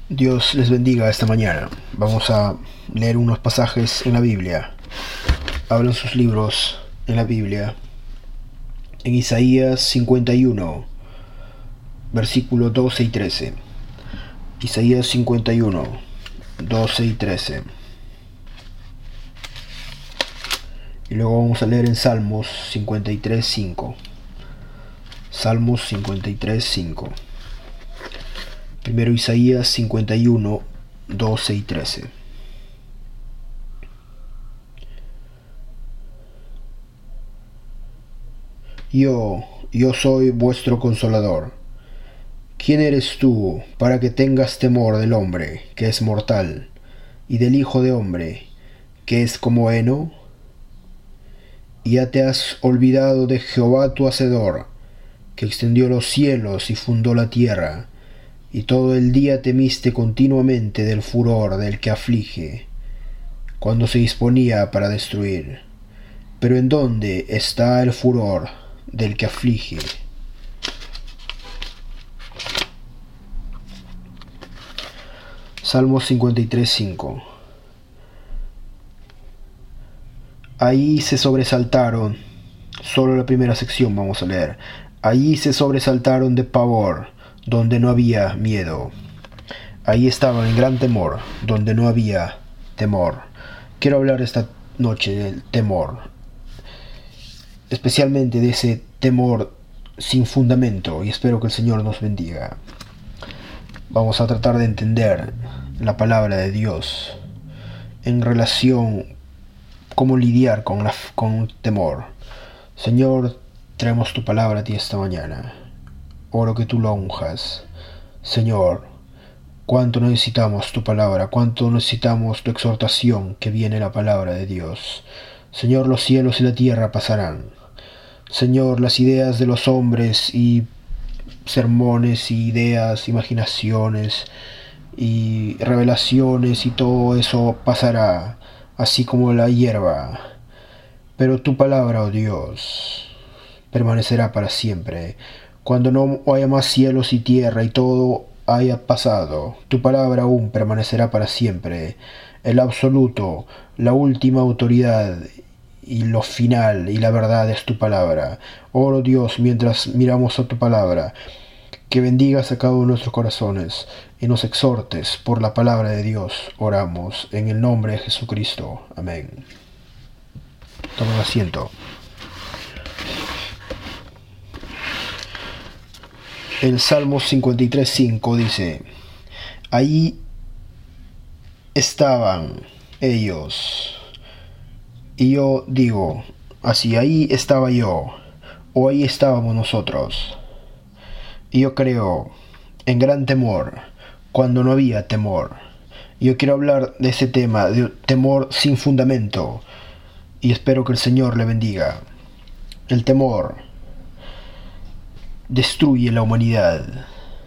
Dios les bendiga esta mañana. Vamos a leer unos pasajes en la Biblia. Hablan sus libros en la Biblia. En Isaías 51, versículos 12 y 13. Isaías 51, 12 y 13. Y luego vamos a leer en Salmos 53, 5. Salmos 53, 5. Primero Isaías 51, 12 y 13. Yo soy vuestro consolador. ¿Quién eres tú para que tengas temor del hombre, que es mortal, y del hijo de hombre, que es como heno? Ya te has olvidado de Jehová tu Hacedor, que extendió los cielos y fundó la tierra, y todo el día temiste continuamente del furor del que aflige, cuando se disponía para destruir. Pero ¿en dónde está el furor del que aflige? Salmos 53, 5. Ahí se sobresaltaron, solo la primera sección vamos a leer. Allí se sobresaltaron de pavor, donde no había miedo. Ahí estaban en gran temor, donde no había temor. Quiero hablar esta noche del temor, especialmente de ese temor sin fundamento, y espero que el Señor nos bendiga. Vamos a tratar de entender la palabra de Dios en relación cómo lidiar con temor. Señor, traemos tu palabra a ti esta mañana. Oro que tú lo unjas. Señor, cuánto necesitamos tu palabra, cuánto necesitamos tu exhortación que viene la palabra de Dios. Señor, los cielos y la tierra pasarán. Señor, las ideas de los hombres y sermones y ideas, imaginaciones y revelaciones y todo eso pasará, así como la hierba. Pero tu palabra, oh Dios, permanecerá para siempre. Cuando no haya más cielos y tierra y todo haya pasado, tu palabra aún permanecerá para siempre. El absoluto, la última autoridad y lo final y la verdad es tu palabra. Oro, Dios, mientras miramos a tu palabra, que bendigas a cada uno de nuestros corazones y nos exhortes por la palabra de Dios. Oramos en el nombre de Jesucristo. Amén. Tomen asiento. El Salmo 53, 5 dice: ahí estaban ellos. Y yo digo, así, ahí estaba yo, o ahí estábamos nosotros. Y yo creo en gran temor, cuando no había temor. Yo quiero hablar de ese tema, de temor sin fundamento, y espero que el Señor le bendiga. El temor destruye la humanidad,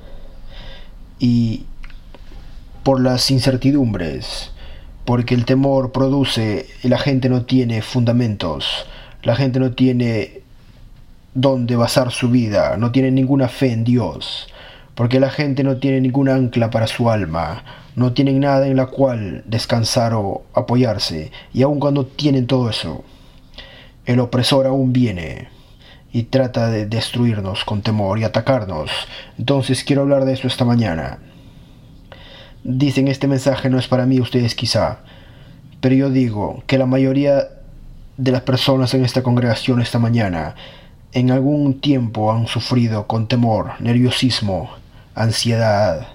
y por las incertidumbres, porque el temor produce, y la gente no tiene fundamentos, la gente no tiene dónde basar su vida, no tiene ninguna fe en Dios, porque la gente no tiene ningún ancla para su alma, no tienen nada en la cual descansar o apoyarse, y aun cuando tienen todo eso, el opresor aún viene y trata de destruirnos con temor y atacarnos. Entonces quiero hablar de eso esta mañana. Dicen, este mensaje no es para mí, ustedes quizá, pero yo digo que la mayoría de las personas en esta congregación esta mañana en algún tiempo han sufrido con temor, nerviosismo, ansiedad.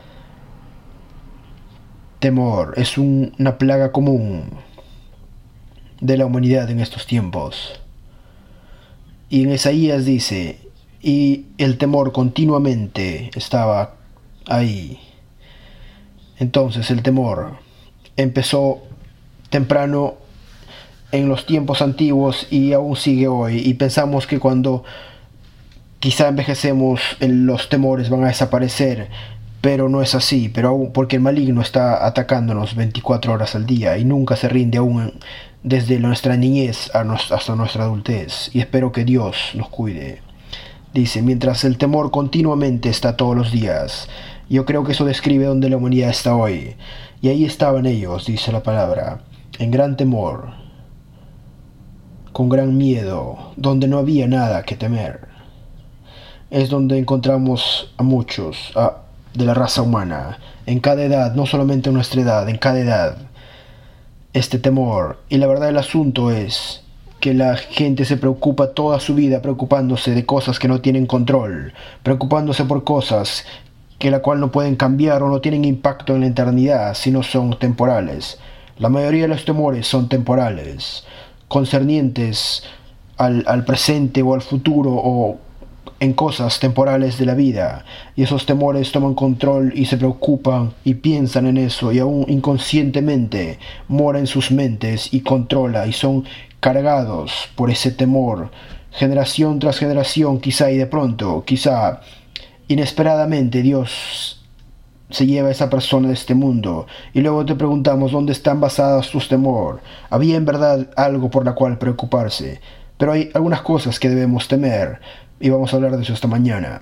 Temor es una plaga común de la humanidad en estos tiempos. Y en Isaías dice, y el temor continuamente estaba ahí. Entonces el temor empezó temprano en los tiempos antiguos y aún sigue hoy, y pensamos que cuando quizá envejecemos los temores van a desaparecer, pero no es así, pero aún porque el maligno está atacándonos 24 horas al día y nunca se rinde aún desde nuestra niñez hasta nuestra adultez, y espero que Dios nos cuide. Dice, mientras el temor continuamente está todos los días, Yo creo que eso describe donde la humanidad está hoy. Y ahí estaban ellos, dice la palabra, en gran temor, con gran miedo, donde no había nada que temer. Es donde encontramos a muchos de la raza humana, en cada edad, no solamente en nuestra edad, en cada edad, este temor. Y la verdad del asunto es que la gente se preocupa toda su vida preocupándose de cosas que no tienen control, preocupándose por cosas que la cual no pueden cambiar o no tienen impacto en la eternidad, sino son temporales. La mayoría de los temores son temporales, concernientes al presente o al futuro o en cosas temporales de la vida, y esos temores toman control y se preocupan y piensan en eso, y aún inconscientemente mora en sus mentes y controla, y son cargados por ese temor generación tras generación, quizá, y de pronto, quizá inesperadamente, Dios se lleva a esa persona de este mundo, y luego te preguntamos dónde están basados tus temores. ¿Había en verdad algo por la cual preocuparse? Pero hay algunas cosas que debemos temer, y vamos a hablar de eso esta mañana.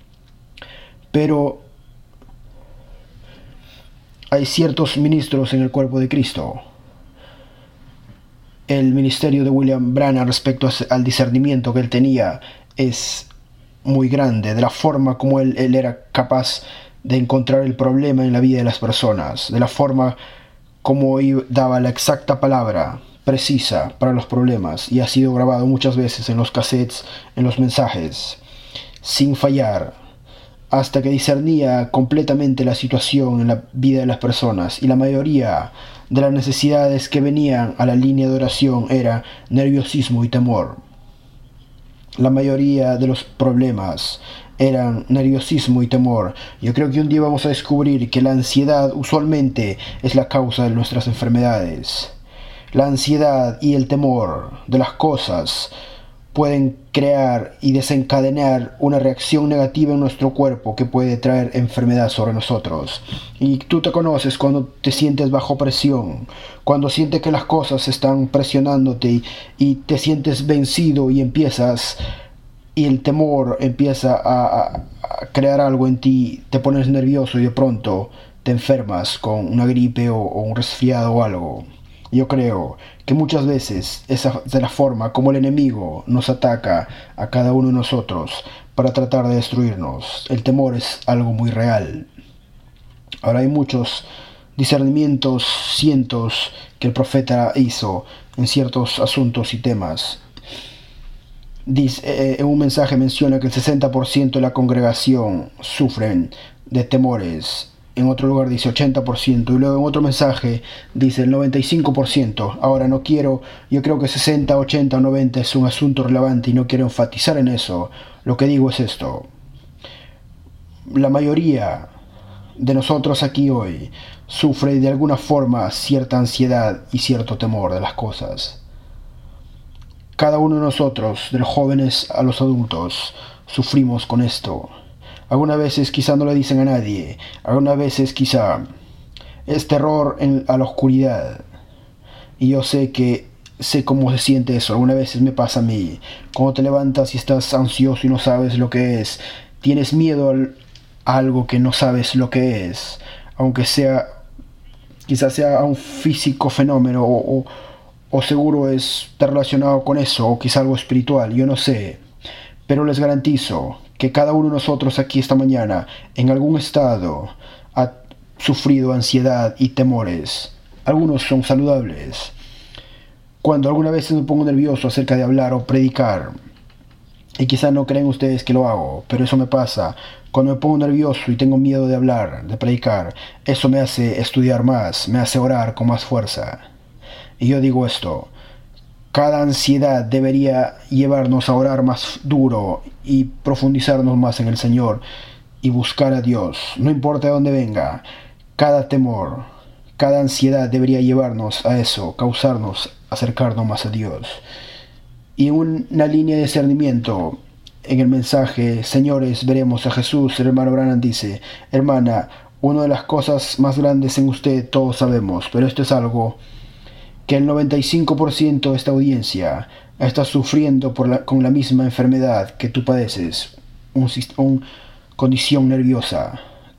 Pero hay ciertos ministros en el cuerpo de Cristo. El ministerio de William Branham respecto al discernimiento que él tenía es muy grande, de la forma como él era capaz de encontrar el problema en la vida de las personas, de la forma como daba la exacta palabra precisa para los problemas, y ha sido grabado muchas veces en los cassettes, en los mensajes, sin fallar, hasta que discernía completamente la situación en la vida de las personas, y la mayoría de las necesidades que venían a la línea de oración era nerviosismo y temor. La mayoría de los problemas eran nerviosismo y temor. Yo creo que un día vamos a descubrir que la ansiedad usualmente es la causa de nuestras enfermedades. La ansiedad y el temor de las cosas pueden crear y desencadenar una reacción negativa en nuestro cuerpo que puede traer enfermedad sobre nosotros. Y tú te conoces cuando te sientes bajo presión, cuando sientes que las cosas están presionándote y te sientes vencido y el temor empieza a crear algo en ti, te pones nervioso y de pronto te enfermas con una gripe o un resfriado o algo. Yo creo que muchas veces esa es la forma como el enemigo nos ataca a cada uno de nosotros para tratar de destruirnos. El temor es algo muy real. Ahora hay muchos discernimientos, cientos, que el profeta hizo en ciertos asuntos y temas. En un mensaje menciona que el 60% de la congregación sufren de temores. En otro lugar dice 80%, y luego en otro mensaje dice el 95%. Ahora yo creo que 60, 80 o 90 es un asunto relevante y no quiero enfatizar en eso. Lo que digo es esto: la mayoría de nosotros aquí hoy sufre de alguna forma cierta ansiedad y cierto temor de las cosas. Cada uno de nosotros, de los jóvenes a los adultos, sufrimos con esto. Algunas veces quizá no le dicen a nadie, algunas veces quizá es terror a la oscuridad. Y yo sé cómo se siente eso. Algunas veces me pasa a mí. Cuando te levantas y estás ansioso y no sabes lo que es, tienes miedo a algo que no sabes lo que es, aunque quizás sea un físico fenómeno o seguro está relacionado con eso, o quizá algo espiritual, yo no sé. Pero les garantizo que cada uno de nosotros aquí esta mañana, en algún estado, ha sufrido ansiedad y temores. Algunos son saludables. Cuando alguna vez me pongo nervioso acerca de hablar o predicar, y quizá no creen ustedes que lo hago, pero eso me pasa. Cuando me pongo nervioso y tengo miedo de hablar, de predicar, eso me hace estudiar más, me hace orar con más fuerza. Y yo digo esto: cada ansiedad debería llevarnos a orar más duro y profundizarnos más en el Señor y buscar a Dios. No importa de dónde venga, cada temor, cada ansiedad debería llevarnos a eso, causarnos acercarnos más a Dios. Y en una línea de discernimiento, en el mensaje Señores, veremos a Jesús, el hermano Branham dice: hermana, una de las cosas más grandes en usted todos sabemos, pero esto es algo que el 95% de esta audiencia está sufriendo con la misma enfermedad que tú padeces, una condición nerviosa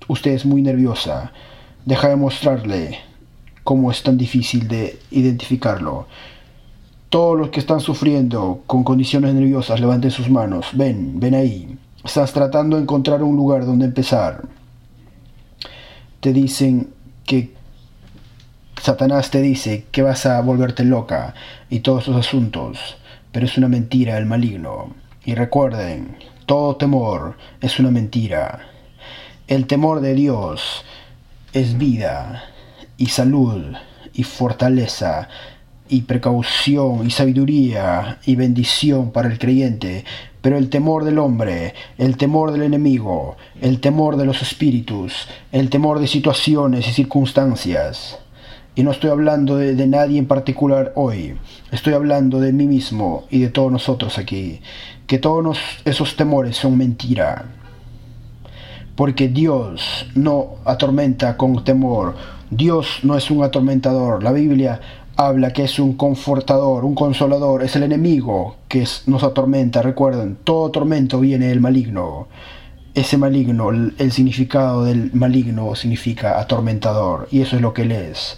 usted es muy nerviosa. Deja de mostrarle cómo es tan difícil de identificarlo. Todos los que están sufriendo con condiciones nerviosas, levanten sus manos. Ven ahí. Estás tratando de encontrar un lugar donde empezar. Te dicen que Satanás te dice que vas a volverte loca y todos esos asuntos, pero es una mentira el maligno. Y recuerden, todo temor es una mentira. El temor de Dios es vida y salud y fortaleza y precaución y sabiduría y bendición para el creyente. Pero el temor del hombre, el temor del enemigo, el temor de los espíritus, el temor de situaciones y circunstancias. Y no estoy hablando de nadie en particular hoy. Estoy hablando de mí mismo y de todos nosotros aquí. Que todos esos temores son mentira. Porque Dios no atormenta con temor. Dios no es un atormentador. La Biblia habla que es un confortador, un consolador. Es el enemigo que nos atormenta. Recuerden, todo tormento viene del maligno. Ese maligno, el significado del maligno significa atormentador. Y eso es lo que él es.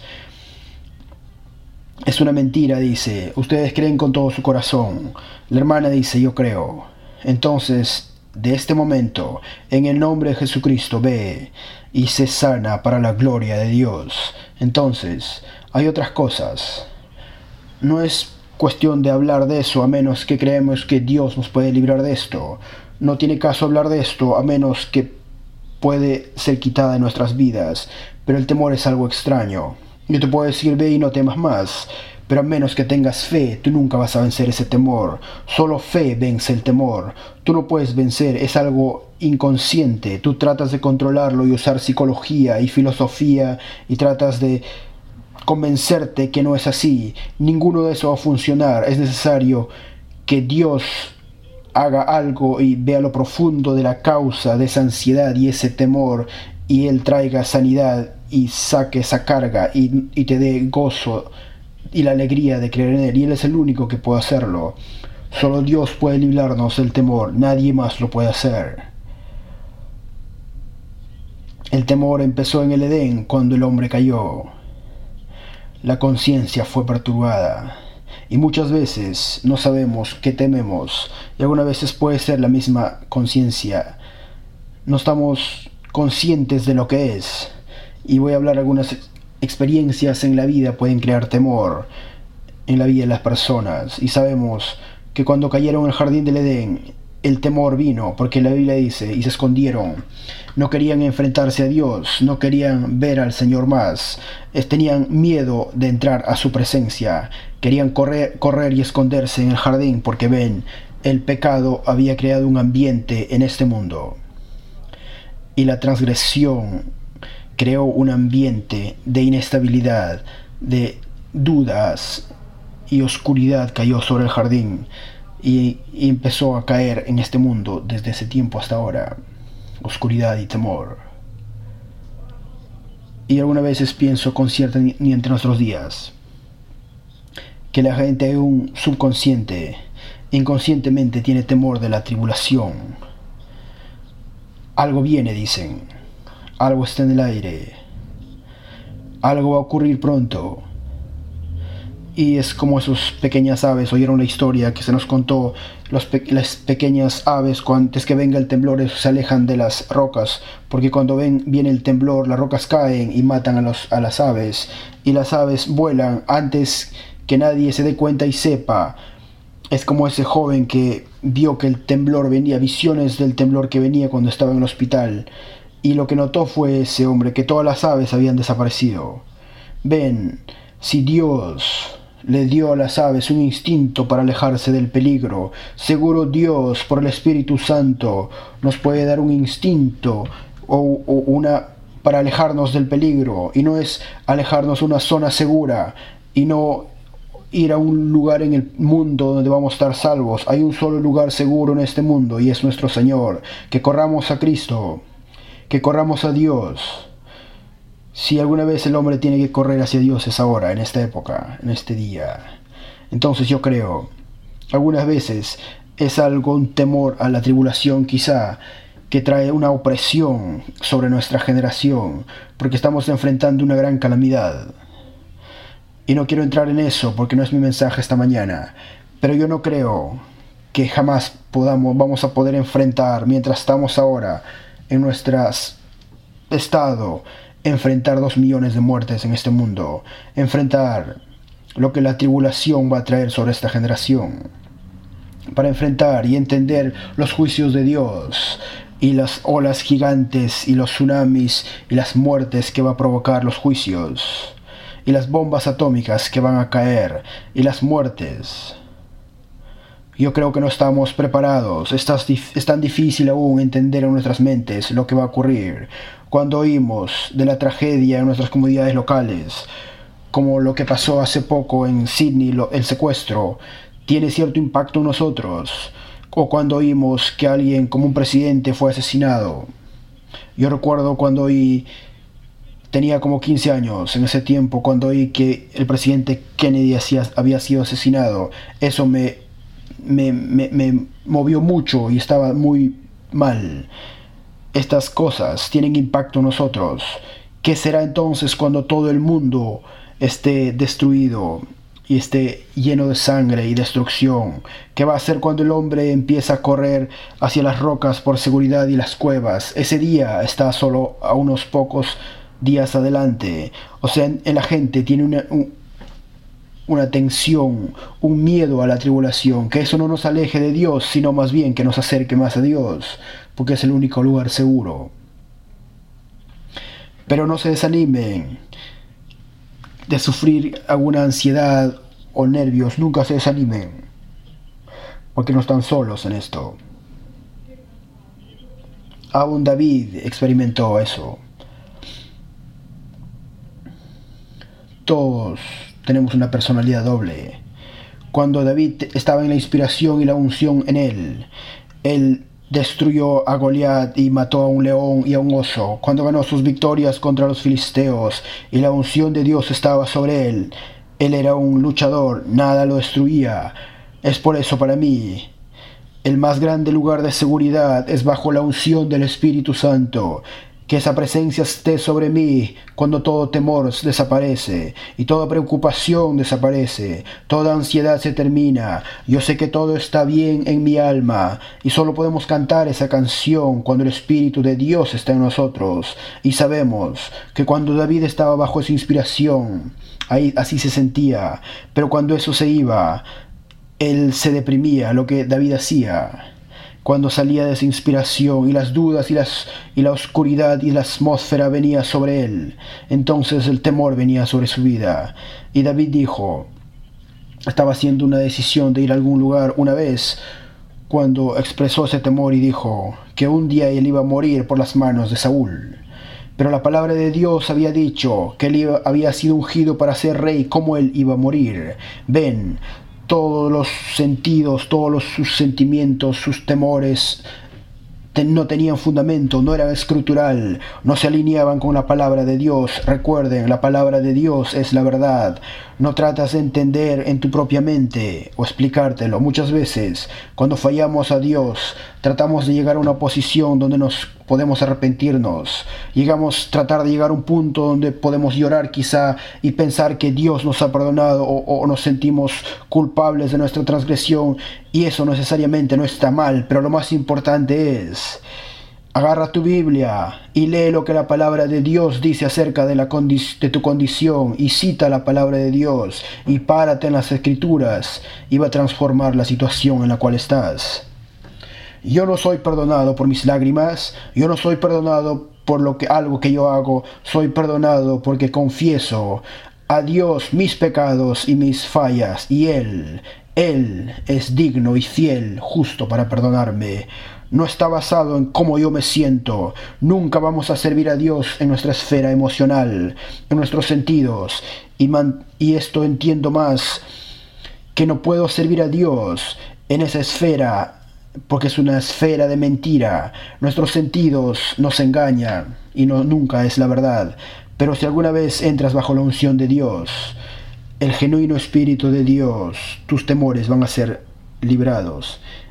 Es una mentira, dice. Ustedes creen con todo su corazón. La hermana dice, yo creo. Entonces, de este momento, en el nombre de Jesucristo, ve y se sana para la gloria de Dios. Entonces, hay otras cosas. No es cuestión de hablar de eso a menos que creemos que Dios nos puede librar de esto. No tiene caso hablar de esto a menos que puede ser quitada de nuestras vidas. Pero el temor es algo extraño. Yo te puedo decir, ve y no temas más. Pero a menos que tengas fe, tú nunca vas a vencer ese temor. Solo fe vence el temor. Tú no puedes vencer, es algo inconsciente. Tú tratas de controlarlo y usar psicología y filosofía y tratas de convencerte que no es así. Ninguno de eso va a funcionar. Es necesario que Dios haga algo y vea lo profundo de la causa de esa ansiedad y ese temor, y Él traiga sanidad y saque esa carga y te dé gozo y la alegría de creer en Él. Y Él es el único que puede hacerlo. Solo Dios puede librarnos del temor. Nadie más lo puede hacer. El temor empezó en el Edén cuando el hombre cayó. La conciencia fue perturbada. Y muchas veces no sabemos qué tememos. Y algunas veces puede ser la misma conciencia. No estamos conscientes de lo que es. Y voy a hablar de algunas experiencias en la vida pueden crear temor en la vida de las personas. Y sabemos que cuando cayeron en el jardín del Edén, el temor vino, porque la Biblia dice, y se escondieron. No querían enfrentarse a Dios, no querían ver al Señor más. Tenían miedo de entrar a su presencia. Querían correr y esconderse en el jardín porque ven, el pecado había creado un ambiente en este mundo. Y la transgresión creó un ambiente de inestabilidad, de dudas y oscuridad cayó sobre el jardín y empezó a caer en este mundo desde ese tiempo hasta ahora. Oscuridad y temor. Y algunas veces pienso con cierta ni entre nuestros días que la gente hay un subconsciente, inconscientemente tiene temor de la tribulación. Algo viene, dicen. Algo está en el aire. Algo va a ocurrir pronto. Y es como esas pequeñas aves. Oyeron la historia que se nos contó. Las pequeñas aves, antes que venga el temblor, se alejan de las rocas. Porque cuando viene el temblor, las rocas caen y matan a las aves. Y las aves vuelan antes que nadie se dé cuenta y sepa. Es como ese joven que vio que el temblor venía, visiones del temblor que venía cuando estaba en el hospital. Y lo que notó fue ese hombre, que todas las aves habían desaparecido. Ven, si Dios le dio a las aves un instinto para alejarse del peligro, seguro Dios, por el Espíritu Santo, nos puede dar un instinto para alejarnos del peligro. Y no es alejarnos de una zona segura y no ir a un lugar en el mundo donde vamos a estar salvos. Hay un solo lugar seguro en este mundo y es nuestro Señor. Que corramos a Cristo, que corramos a Dios. Si alguna vez el hombre tiene que correr hacia Dios es ahora, en esta época, en este día. Entonces yo creo, algunas veces es algo, un temor a la tribulación quizá, que trae una opresión sobre nuestra generación, porque estamos enfrentando una gran calamidad. Y no quiero entrar en eso porque no es mi mensaje esta mañana, pero yo no creo que jamás vamos a poder enfrentar, mientras estamos ahora en nuestro estado, enfrentar 2 millones de muertes en este mundo, enfrentar lo que la tribulación va a traer sobre esta generación, para enfrentar y entender los juicios de Dios y las olas gigantes y los tsunamis y las muertes que va a provocar los juicios y las bombas atómicas que van a caer y las muertes. Yo creo que no estamos preparados. Es tan difícil aún entender en nuestras mentes lo que va a ocurrir cuando oímos de la tragedia en nuestras comunidades locales, como lo que pasó hace poco en Sydney, el secuestro, tiene cierto impacto en nosotros, o cuando oímos que alguien como un presidente fue asesinado. Yo recuerdo cuando tenía como 15 años, en ese tiempo, cuando oí que el presidente Kennedy había sido asesinado. Eso me movió mucho y estaba muy mal. Estas cosas tienen impacto en nosotros. ¿Qué será entonces cuando todo el mundo esté destruido y esté lleno de sangre y destrucción? ¿Qué va a hacer cuando el hombre empieza a correr hacia las rocas por seguridad y las cuevas? Ese día está solo a unos pocos días adelante. O sea, en la gente tiene una tensión, un miedo a la tribulación, que eso no nos aleje de Dios, sino más bien que nos acerque más a Dios, porque es el único lugar seguro. Pero no se desanimen de sufrir alguna ansiedad o nervios, nunca se desanimen, porque no están solos en esto. Aún David experimentó eso. Todos tenemos una personalidad doble. Cuando David estaba en la inspiración y la unción en él destruyó a Goliat y mató a un león y a un oso. Cuando ganó sus victorias contra los filisteos y la unción de Dios estaba sobre él era un luchador, nada lo destruía. Es por eso para mí el más grande lugar de seguridad es bajo la unción del Espíritu Santo. Que esa presencia esté sobre mí cuando todo temor desaparece y toda preocupación desaparece, toda ansiedad se termina. Yo sé que todo está bien en mi alma y solo podemos cantar esa canción cuando el Espíritu de Dios está en nosotros. Y sabemos que cuando David estaba bajo esa inspiración, así se sentía, pero cuando eso se iba, él se deprimía, lo que David hacía. Cuando salía de esa inspiración y las dudas y la oscuridad y la atmósfera venía sobre él, entonces el temor venía sobre su vida. Y David estaba haciendo una decisión de ir a algún lugar una vez, cuando expresó ese temor y dijo que un día él iba a morir por las manos de Saúl. Pero la palabra de Dios había dicho que él había sido ungido para ser rey, como él iba a morir. Ven, todos los sentidos, sus sentimientos, sus temores no tenían fundamento, no eran escritural, no se alineaban con la palabra de Dios. Recuerden, la palabra de Dios es la verdad. No tratas de entender en tu propia mente o explicártelo. Muchas veces, cuando fallamos a Dios, tratamos de llegar a una posición donde nos podemos arrepentirnos. Tratar de llegar a un punto donde podemos llorar quizá y pensar que Dios nos ha perdonado o nos sentimos culpables de nuestra transgresión, y eso necesariamente no está mal, pero lo más importante es: agarra tu Biblia y lee lo que la palabra de Dios dice acerca de tu condición, y cita la palabra de Dios y párate en las Escrituras, y va a transformar la situación en la cual estás. Yo no soy perdonado por mis lágrimas, yo no soy perdonado por algo que yo hago, soy perdonado porque confieso a Dios mis pecados y mis fallas, y Él es digno y fiel, justo para perdonarme. No está basado en cómo yo me siento. Nunca vamos a servir a Dios en nuestra esfera emocional, en nuestros sentidos. Y esto entiendo más, que no puedo servir a Dios en esa esfera, porque es una esfera de mentira. Nuestros sentidos nos engañan y nunca es la verdad. Pero si alguna vez entras bajo la unción de Dios, el genuino Espíritu de Dios, tus temores van a ser librados.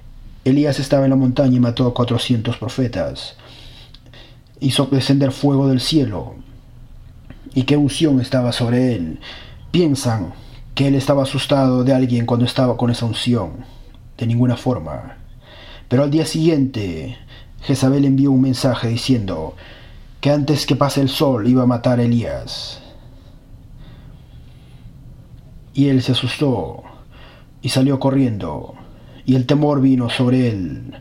Elías estaba en la montaña y mató a 400 profetas. Hizo descender fuego del cielo. ¿Y qué unción estaba sobre él? Piensan que él estaba asustado de alguien cuando estaba con esa unción. De ninguna forma. Pero al día siguiente, Jezabel envió un mensaje diciendo que antes que pase el sol iba a matar a Elías. Y él se asustó y salió corriendo, y el temor vino sobre él.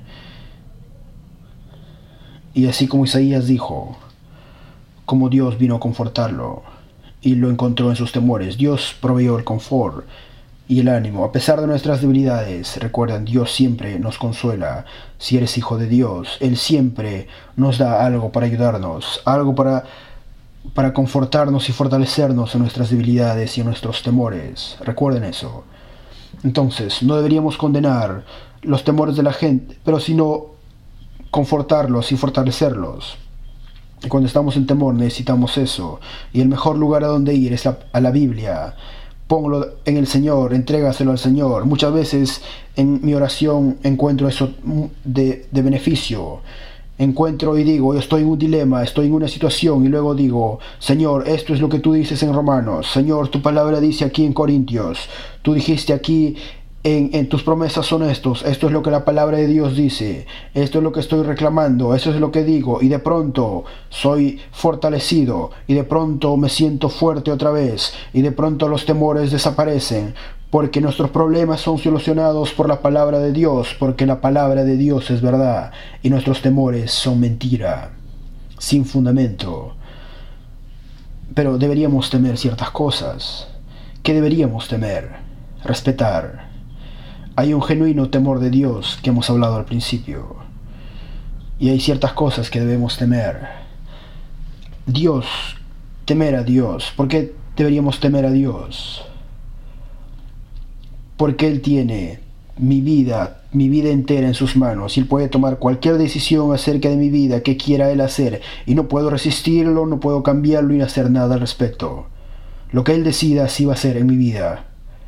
Y así como Isaías dijo, como Dios vino a confortarlo, y lo encontró en sus temores. Dios proveyó el confort y el ánimo. A pesar de nuestras debilidades, recuerden, Dios siempre nos consuela. Si eres hijo de Dios, Él siempre nos da algo para ayudarnos, algo para confortarnos y fortalecernos en nuestras debilidades y en nuestros temores. Recuerden eso. Entonces, no deberíamos condenar los temores de la gente, pero sino confortarlos y fortalecerlos. Y cuando estamos en temor necesitamos eso. Y el mejor lugar a donde ir es a la Biblia. Póngalo en el Señor, entrégaselo al Señor. Muchas veces en mi oración encuentro eso de beneficio. Encuentro y digo, yo estoy en un dilema, estoy en una situación, y luego digo, Señor, esto es lo que tú dices en Romanos. Señor, tu palabra dice aquí en Corintios. Tú dijiste aquí en tus promesas son estos. Esto es lo que la palabra de Dios dice. Esto es lo que estoy reclamando. Eso es lo que digo. Y de pronto soy fortalecido. Y de pronto me siento fuerte otra vez. Y de pronto los temores desaparecen. Porque nuestros problemas son solucionados por la palabra de Dios. Porque la palabra de Dios es verdad. Y nuestros temores son mentira. Sin fundamento. Pero deberíamos temer ciertas cosas. ¿Qué deberíamos temer? Respetar. Hay un genuino temor de Dios que hemos hablado al principio. Y hay ciertas cosas que debemos temer. Dios, temer a Dios. ¿Por qué deberíamos temer a Dios? Porque Él tiene mi vida entera en sus manos. Y Él puede tomar cualquier decisión acerca de mi vida que quiera Él hacer. Y no puedo resistirlo, no puedo cambiarlo y no hacer nada al respecto. Lo que Él decida, así va a ser en mi vida.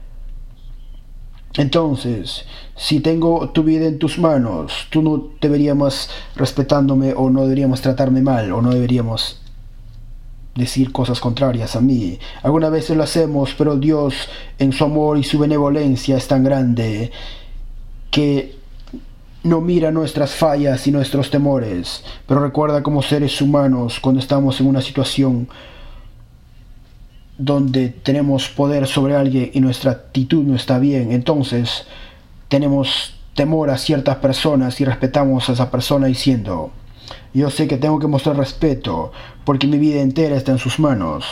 Entonces, si tengo tu vida en tus manos, tú no deberías respetándome, o no deberíamos tratarme mal, o no deberíamos decir cosas contrarias a mí. Algunas veces lo hacemos, pero Dios en su amor y su benevolencia es tan grande que no mira nuestras fallas y nuestros temores, pero recuerda, como seres humanos, cuando estamos en una situación donde tenemos poder sobre alguien y nuestra actitud no está bien, entonces tenemos temor a ciertas personas y respetamos a esa persona diciendo, yo sé que tengo que mostrar respeto porque mi vida entera está en sus manos.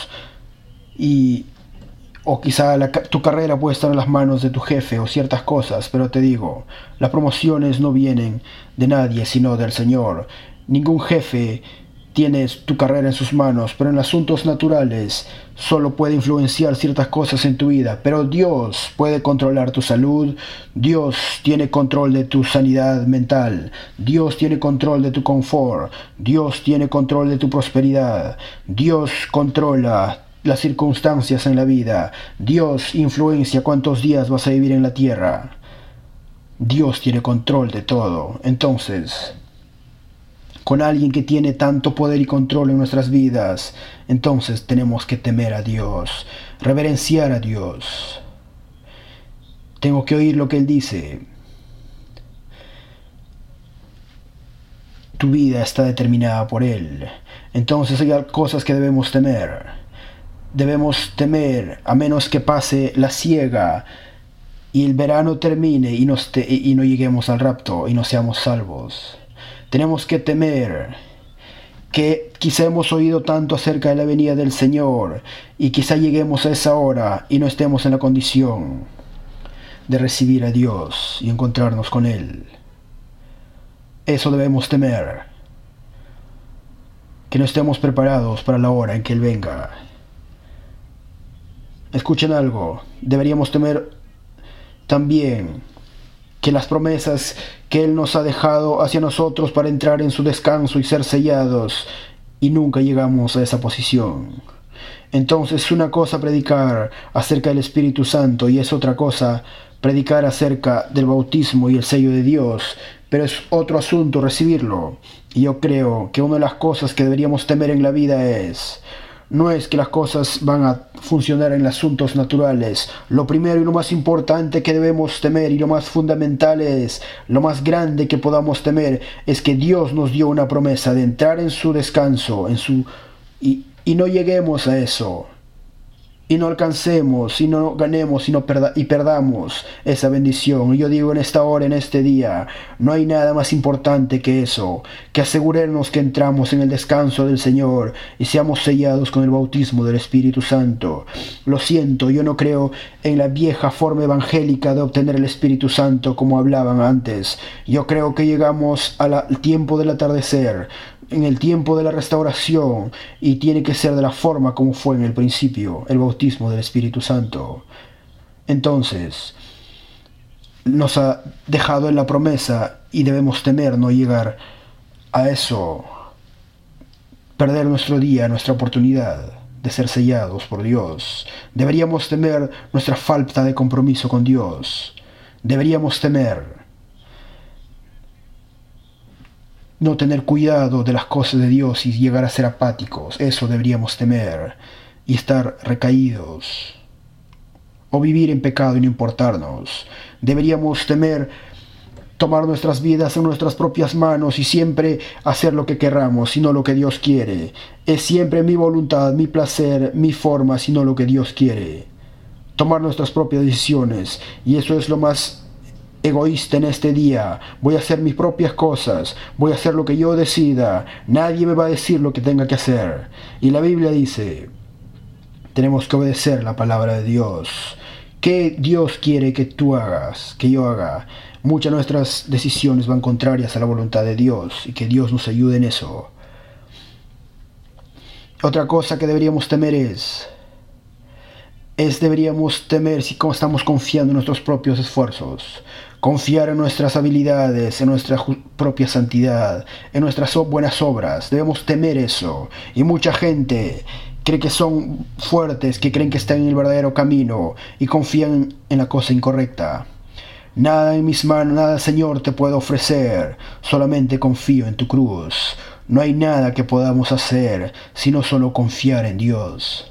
O quizá tu carrera puede estar en las manos de tu jefe o ciertas cosas, pero te digo, las promociones no vienen de nadie sino del Señor. Ningún jefe tiene tu carrera en sus manos, pero en asuntos naturales solo puede influenciar ciertas cosas en tu vida. Pero Dios puede controlar tu salud, Dios tiene control de tu sanidad mental, Dios tiene control de tu confort, Dios tiene control de tu prosperidad, Dios controla las circunstancias en la vida, Dios influencia cuántos días vas a vivir en la tierra. Dios tiene control de todo. Entonces, con alguien que tiene tanto poder y control en nuestras vidas, entonces tenemos que temer a Dios, reverenciar a Dios. Tengo que oír lo que Él dice. Tu vida está determinada por Él. Entonces hay cosas que debemos temer. Debemos temer a menos que pase la siega y el verano termine y no lleguemos al rapto y no seamos salvos. Tenemos que temer que quizá hemos oído tanto acerca de la venida del Señor y quizá lleguemos a esa hora y no estemos en la condición de recibir a Dios y encontrarnos con Él. Eso debemos temer, que no estemos preparados para la hora en que Él venga. Escuchen algo, deberíamos temer también que las promesas que Él nos ha dejado hacia nosotros para entrar en su descanso y ser sellados, y nunca llegamos a esa posición. Entonces, una cosa predicar acerca del Espíritu Santo y es otra cosa predicar acerca del bautismo y el sello de Dios, pero es otro asunto recibirlo. Y yo creo que una de las cosas que deberíamos temer en la vida no es que las cosas van a funcionar en los asuntos naturales. Lo primero y lo más importante que debemos temer y lo más fundamental lo más grande que podamos temer, es que Dios nos dio una promesa de entrar en su descanso, y no lleguemos a eso. Y no alcancemos, y no ganemos, y perdamos esa bendición. Y yo digo en esta hora, en este día, no hay nada más importante que eso, que asegurarnos que entramos en el descanso del Señor y seamos sellados con el bautismo del Espíritu Santo. Lo siento, yo no creo en la vieja forma evangélica de obtener el Espíritu Santo como hablaban antes. Yo creo que llegamos al tiempo del atardecer, en el tiempo de la restauración, y tiene que ser de la forma como fue en el principio, el bautismo del Espíritu Santo. Entonces, nos ha dejado en la promesa y debemos temer no llegar a eso, perder nuestro día, nuestra oportunidad de ser sellados por Dios. Deberíamos temer nuestra falta de compromiso con Dios. Deberíamos temer no tener cuidado de las cosas de Dios y llegar a ser apáticos. Eso deberíamos temer, y estar recaídos, o vivir en pecado y no importarnos. Deberíamos temer tomar nuestras vidas en nuestras propias manos y siempre hacer lo que querramos, sino lo que Dios quiere. Es siempre mi voluntad, mi placer, mi forma, sino lo que Dios quiere. Tomar nuestras propias decisiones, y eso es lo más egoísta en este día. Voy a hacer mis propias cosas, voy a hacer lo que yo decida, nadie me va a decir lo que tenga que hacer. Y la Biblia dice, tenemos que obedecer la palabra de Dios. ¿Qué Dios quiere que tú hagas, que yo haga? Muchas de nuestras decisiones van contrarias a la voluntad de Dios, y que Dios nos ayude en eso. Otra cosa que deberíamos temer deberíamos temer si estamos confiando en nuestros propios esfuerzos, confiar en nuestras habilidades, en nuestra propia santidad, en nuestras buenas obras. Debemos temer eso. Y mucha gente cree que son fuertes, que creen que están en el verdadero camino y confían en la cosa incorrecta. Nada en mis manos, nada, Señor, te puedo ofrecer, solamente confío en tu cruz. No hay nada que podamos hacer sino solo confiar en Dios.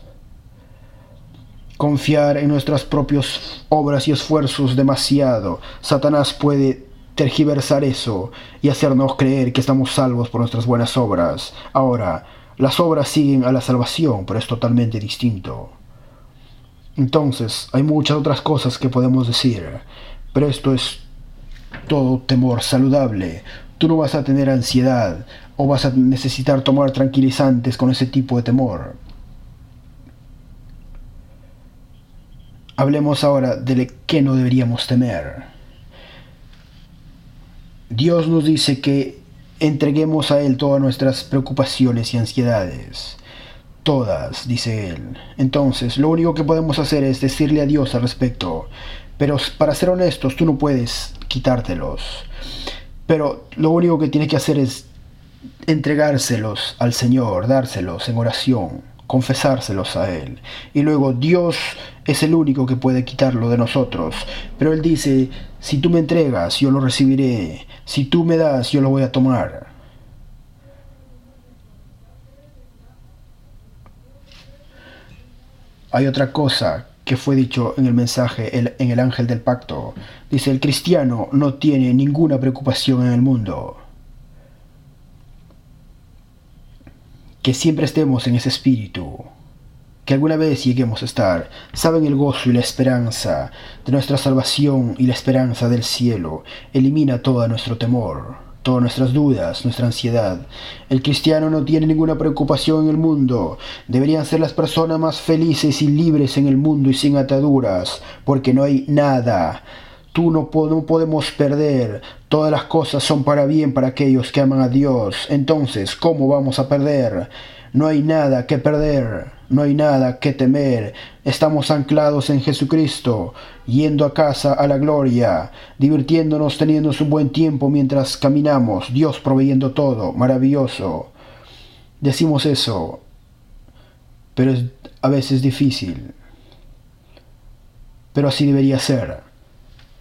Confiar en nuestras propias obras y esfuerzos demasiado. Satanás puede tergiversar eso y hacernos creer que estamos salvos por nuestras buenas obras. Ahora, las obras siguen a la salvación, pero es totalmente distinto. Entonces, hay muchas otras cosas que podemos decir, pero esto es todo temor saludable. Tú no vas a tener ansiedad o vas a necesitar tomar tranquilizantes con ese tipo de temor. Hablemos ahora de qué no deberíamos temer. Dios nos dice que entreguemos a Él todas nuestras preocupaciones y ansiedades. Todas, dice Él. Entonces, lo único que podemos hacer es decirle a Dios al respecto. Pero para ser honestos, tú no puedes quitártelos. Pero lo único que tienes que hacer es entregárselos al Señor, dárselos en oración, confesárselos a Él. Y luego Dios es el único que puede quitarlo de nosotros. Pero Él dice, si tú me entregas, yo lo recibiré. Si tú me das, yo lo voy a tomar. Hay otra cosa que fue dicho en el mensaje, en el ángel del pacto. Dice, el cristiano no tiene ninguna preocupación en el mundo. Que siempre estemos en ese espíritu, que alguna vez lleguemos a estar. Saben, el gozo y la esperanza de nuestra salvación y la esperanza del cielo elimina todo nuestro temor, todas nuestras dudas, nuestra ansiedad. El cristiano no tiene ninguna preocupación en el mundo. Deberían ser las personas más felices y libres en el mundo y sin ataduras, porque no hay nada. No podemos perder. Todas las cosas son para bien para aquellos que aman a Dios. Entonces, ¿cómo vamos a perder? No hay nada que perder, no hay nada que temer. Estamos anclados en Jesucristo, yendo a casa a la gloria, divirtiéndonos, teniendo un buen tiempo mientras caminamos, Dios proveyendo todo, maravilloso. Decimos eso, pero es a veces difícil. Pero así debería ser.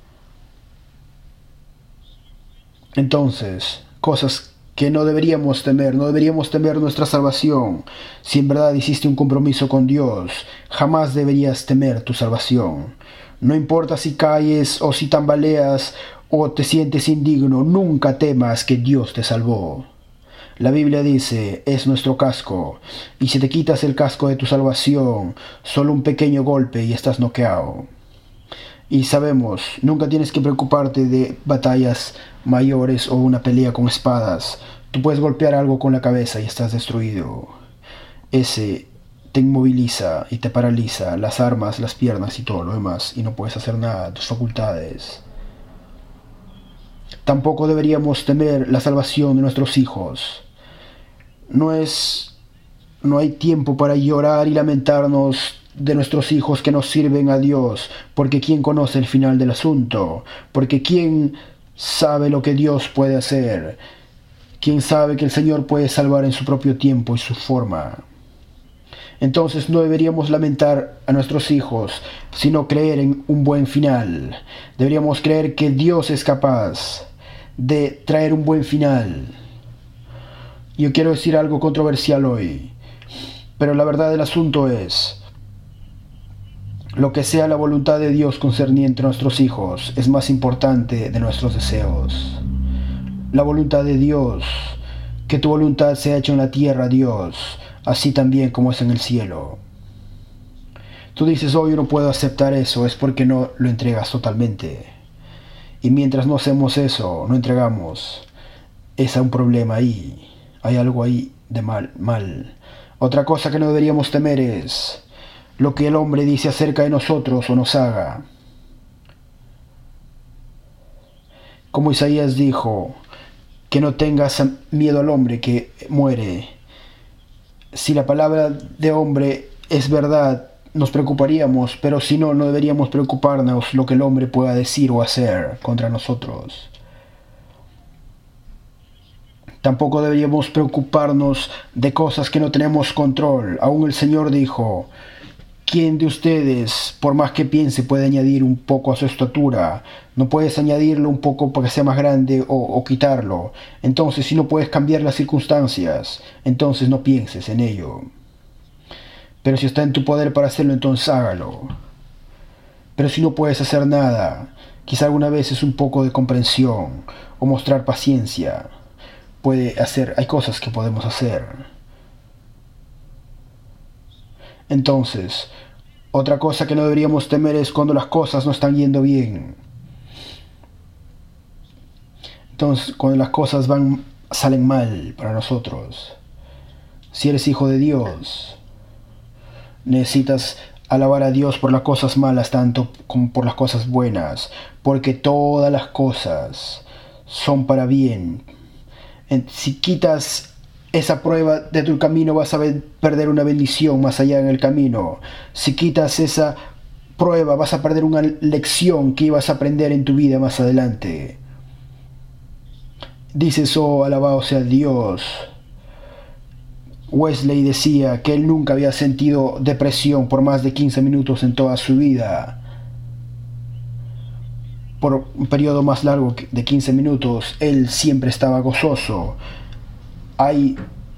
Entonces, cosas que no deberíamos temer nuestra salvación. Si en verdad hiciste un compromiso con Dios, jamás deberías temer tu salvación. No importa si caes o si tambaleas o te sientes indigno, nunca temas que Dios te salvó. La Biblia dice, es nuestro casco, y si te quitas el casco de tu salvación, solo un pequeño golpe y estás noqueado. Y sabemos, nunca tienes que preocuparte de batallas mayores o una pelea con espadas. Tú puedes golpear algo con la cabeza y estás destruido. Ese te inmoviliza y te paraliza las armas, las piernas y todo lo demás, y no puedes hacer nada, tus facultades. Tampoco deberíamos temer la salvación de nuestros hijos. No hay tiempo para llorar y lamentarnos de nuestros hijos que no sirven a Dios, porque ¿quién conoce el final del asunto? Porque ¿quién sabe lo que Dios puede hacer? ¿Quién sabe que el Señor puede salvar en su propio tiempo y su forma? Entonces no deberíamos lamentar a nuestros hijos, sino creer en un buen final. Deberíamos creer que Dios es capaz de traer un buen final. Yo quiero decir algo controversial hoy, pero la verdad del asunto es, lo que sea la voluntad de Dios concerniente a nuestros hijos es más importante de nuestros deseos. La voluntad de Dios, que tu voluntad sea hecha en la tierra, Dios, así también como es en el cielo. Tú dices, yo no puedo aceptar eso, es porque no lo entregas totalmente. Y mientras no hacemos eso, no entregamos, es un problema ahí, hay algo ahí de mal. Otra cosa que no deberíamos temer es lo que el hombre dice acerca de nosotros o nos haga. Como Isaías dijo, que no tengas miedo al hombre que muere. Si la palabra de hombre es verdad, nos preocuparíamos, pero si no, no deberíamos preocuparnos lo que el hombre pueda decir o hacer contra nosotros. Tampoco deberíamos preocuparnos de cosas que no tenemos control. Aún el Señor dijo, ¿quién de ustedes, por más que piense, puede añadir un poco a su estatura? No puedes añadirlo un poco para que sea más grande o quitarlo. Entonces, si no puedes cambiar las circunstancias, entonces no pienses en ello. Pero si está en tu poder para hacerlo, entonces hágalo. Pero si no puedes hacer nada, quizá alguna vez es un poco de comprensión o mostrar paciencia. Hay cosas que podemos hacer. Entonces, otra cosa que no deberíamos temer es cuando las cosas no están yendo bien. Entonces, cuando las cosas salen mal para nosotros. Si eres hijo de Dios, necesitas alabar a Dios por las cosas malas tanto como por las cosas buenas, porque todas las cosas son para bien. Si quitas esa prueba de tu camino, vas a perder una bendición más allá en el camino. Si quitas esa prueba, vas a perder una lección que ibas a aprender en tu vida más adelante. Dices, alabado sea Dios. Wesley decía que él nunca había sentido depresión por más de 15 minutos en toda su vida. Por un periodo más largo de 15 minutos, él siempre estaba gozoso. Hay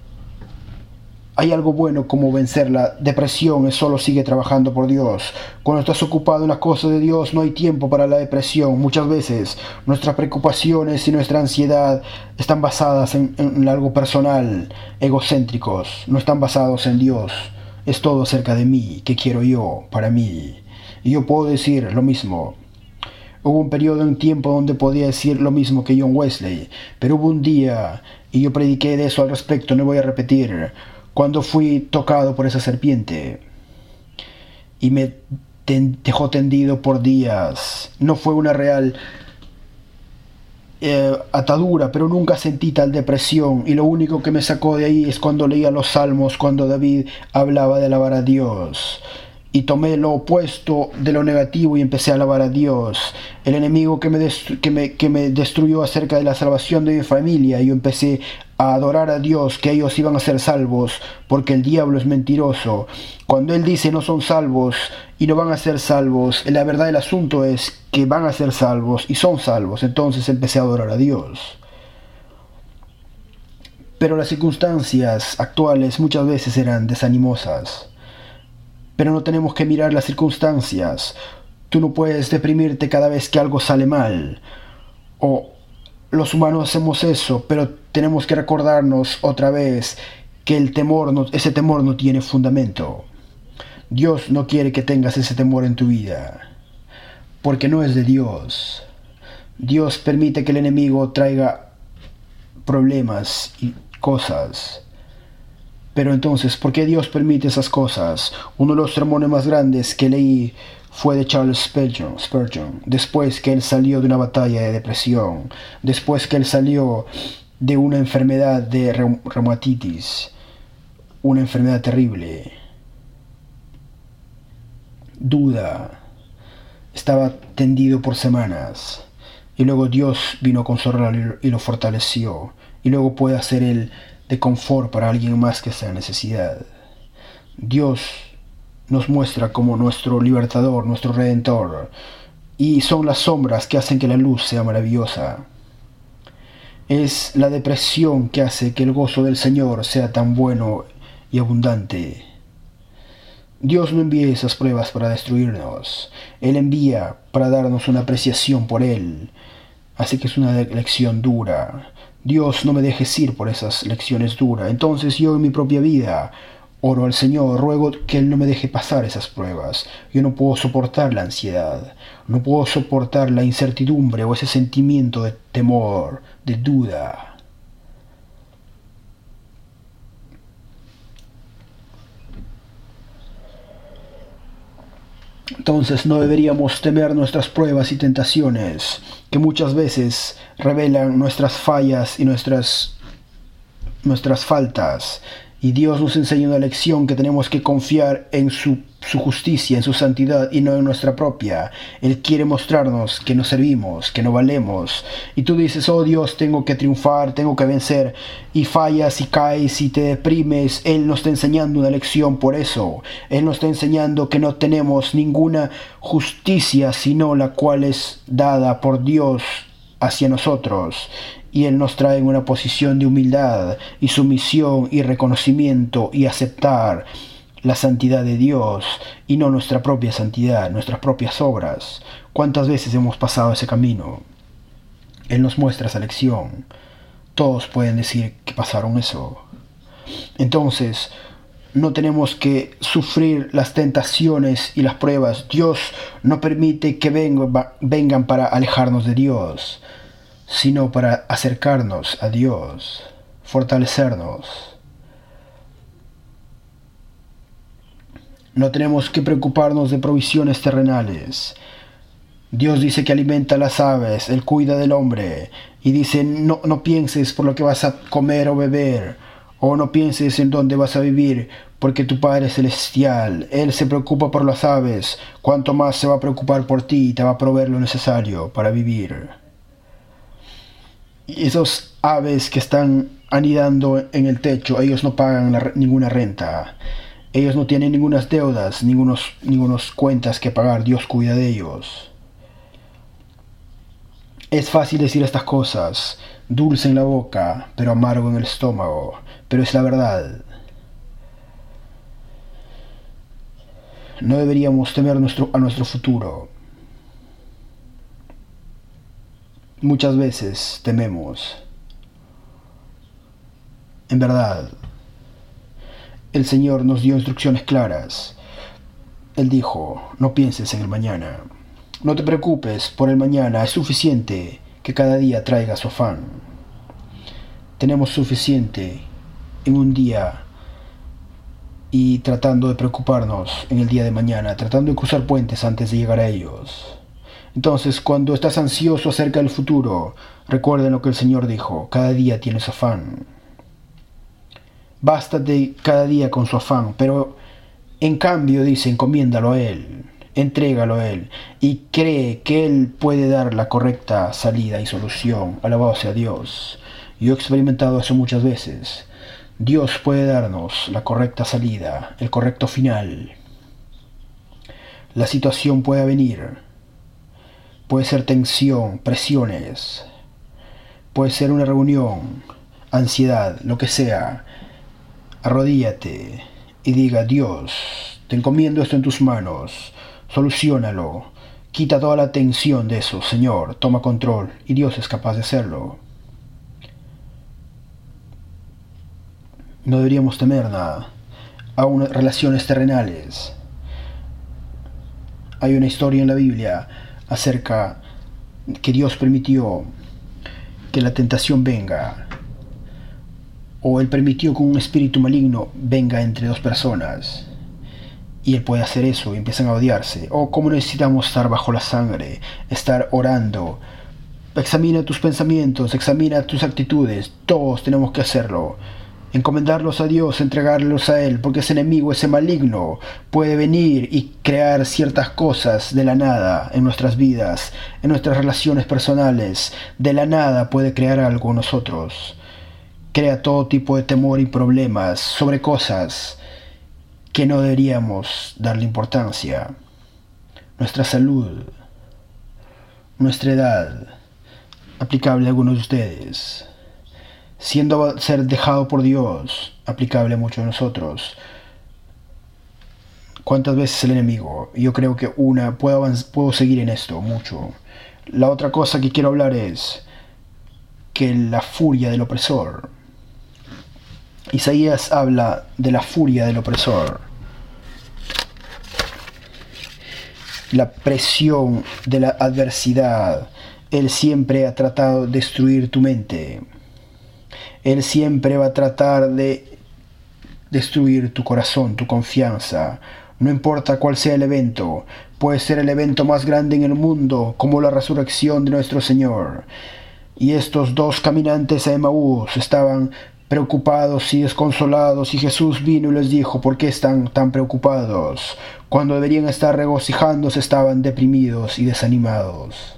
algo bueno como vencer la depresión, es solo sigue trabajando por Dios. Cuando estás ocupado en las cosas de Dios, no hay tiempo para la depresión. Muchas veces nuestras preocupaciones y nuestra ansiedad están basadas en algo personal, egocéntricos, no están basados en Dios. Es todo acerca de mí, qué quiero yo para mí. Y yo puedo decir lo mismo. Hubo un periodo en tiempo donde podía decir lo mismo que John Wesley, pero hubo un día, y yo prediqué de eso al respecto, no voy a repetir, cuando fui tocado por esa serpiente y me dejó tendido por días. No fue una real atadura, pero nunca sentí tal depresión, y lo único que me sacó de ahí es cuando leía los salmos, cuando David hablaba de alabar a Dios. Y tomé lo opuesto de lo negativo y empecé a alabar a Dios. El enemigo que me destruyó acerca de la salvación de mi familia, yo empecé a adorar a Dios, que ellos iban a ser salvos, porque el diablo es mentiroso. Cuando él dice no son salvos y no van a ser salvos, la verdad del asunto es que van a ser salvos y son salvos. Entonces empecé a adorar a Dios. Pero las circunstancias actuales muchas veces eran desanimosas. Pero no tenemos que mirar las circunstancias. Tú no puedes deprimirte cada vez que algo sale mal. O los humanos hacemos eso, pero tenemos que recordarnos otra vez que ese temor no tiene fundamento. Dios no quiere que tengas ese temor en tu vida, porque no es de Dios. Dios permite que el enemigo traiga problemas y cosas. Pero entonces, ¿por qué Dios permite esas cosas? Uno de los sermones más grandes que leí fue de Charles Spurgeon, después que él salió de una batalla de depresión, después que él salió de una enfermedad de reumatitis, una enfermedad terrible, duda, estaba tendido por semanas, y luego Dios vino a consolarlo y lo fortaleció, y luego puede hacer él de confort para alguien más que está en necesidad. Dios nos muestra como nuestro libertador, nuestro redentor, y son las sombras que hacen que la luz sea maravillosa. Es la depresión que hace que el gozo del Señor sea tan bueno y abundante. Dios no envía esas pruebas para destruirnos, Él envía para darnos una apreciación por Él. Así que es una lección dura. Dios, no me dejes ir por esas lecciones duras. Entonces yo en mi propia vida oro al Señor, ruego que Él no me deje pasar esas pruebas. Yo no puedo soportar la ansiedad, no puedo soportar la incertidumbre o ese sentimiento de temor, de duda. Entonces no deberíamos temer nuestras pruebas y tentaciones, que muchas veces revelan nuestras fallas y nuestras faltas. Y Dios nos enseña una lección que tenemos que confiar en su justicia, en su santidad y no en nuestra propia. Él quiere mostrarnos que no servimos, que no valemos. Y tú dices, oh Dios, tengo que triunfar, tengo que vencer. Y fallas y caes y te deprimes. Él nos está enseñando una lección por eso. Él nos está enseñando que no tenemos ninguna justicia sino la cual es dada por Dios hacia nosotros. Y Él nos trae en una posición de humildad y sumisión y reconocimiento y aceptar la santidad de Dios y no nuestra propia santidad, nuestras propias obras. ¿Cuántas veces hemos pasado ese camino? Él nos muestra esa lección. Todos pueden decir que pasaron eso. Entonces, no tenemos que sufrir las tentaciones y las pruebas. Dios no permite que vengan para alejarnos de Dios, sino para acercarnos a Dios, fortalecernos. No tenemos que preocuparnos de provisiones terrenales. Dios dice que alimenta a las aves, Él cuida del hombre, y dice no pienses por lo que vas a comer o beber, o no pienses en dónde vas a vivir, porque tu Padre Celestial, Él se preocupa por las aves, cuanto más se va a preocupar por ti y te va a proveer lo necesario para vivir. Y esos aves que están anidando en el techo, ellos no pagan ninguna renta. Ellos no tienen ninguna deudas, ningunos cuentas que pagar. Dios cuida de ellos. Es fácil decir estas cosas, dulce en la boca, pero amargo en el estómago. Pero es la verdad. No deberíamos temer a nuestro futuro. Muchas veces tememos. En verdad, el Señor nos dio instrucciones claras. Él dijo, no pienses en el mañana. No te preocupes por el mañana, es suficiente que cada día traiga su afán. Tenemos suficiente en un día y tratando de preocuparnos en el día de mañana, tratando de cruzar puentes antes de llegar a ellos. Entonces, cuando estás ansioso acerca del futuro, recuerden lo que el Señor dijo, cada día tiene su afán. Bástate cada día con su afán, pero en cambio dice, encomiéndalo a Él, entrégalo a Él, y cree que Él puede dar la correcta salida y solución. Alabado sea Dios. Yo he experimentado eso muchas veces. Dios puede darnos la correcta salida, el correcto final. La situación puede venir. Puede ser tensión, presiones. Puede ser una reunión, ansiedad, lo que sea, arrodíllate y diga: Dios, te encomiendo esto en tus manos, soluciónalo, quita toda la tensión de eso, Señor, toma control, y Dios es capaz de hacerlo. No deberíamos temer nada, aún relaciones terrenales. Hay una historia en la Biblia acerca que Dios permitió que la tentación venga, o Él permitió que un espíritu maligno venga entre dos personas, y Él puede hacer eso y empiezan a odiarse. O como necesitamos estar bajo la sangre, estar orando. Examina tus pensamientos, examina tus actitudes, todos tenemos que hacerlo. Encomendarlos a Dios, entregarlos a Él, porque ese enemigo, ese maligno, puede venir y crear ciertas cosas de la nada en nuestras vidas, en nuestras relaciones personales. De la nada puede crear algo en nosotros. Crea todo tipo de temor y problemas sobre cosas que no deberíamos darle importancia. Nuestra salud, nuestra edad, aplicable a algunos de ustedes. Siendo ser dejado por Dios, aplicable a muchos de nosotros. ¿Cuántas veces el enemigo? Yo creo que puedo seguir en esto mucho. La otra cosa que quiero hablar es que la furia del opresor. Isaías habla de la furia del opresor. La presión de la adversidad. Él siempre ha tratado de destruir tu mente. Él siempre va a tratar de destruir tu corazón, tu confianza. No importa cuál sea el evento, puede ser el evento más grande en el mundo, como la resurrección de nuestro Señor. Y estos dos caminantes a Emaús estaban preocupados y desconsolados, y Jesús vino y les dijo: ¿por qué están tan preocupados? Cuando deberían estar regocijándose, estaban deprimidos y desanimados.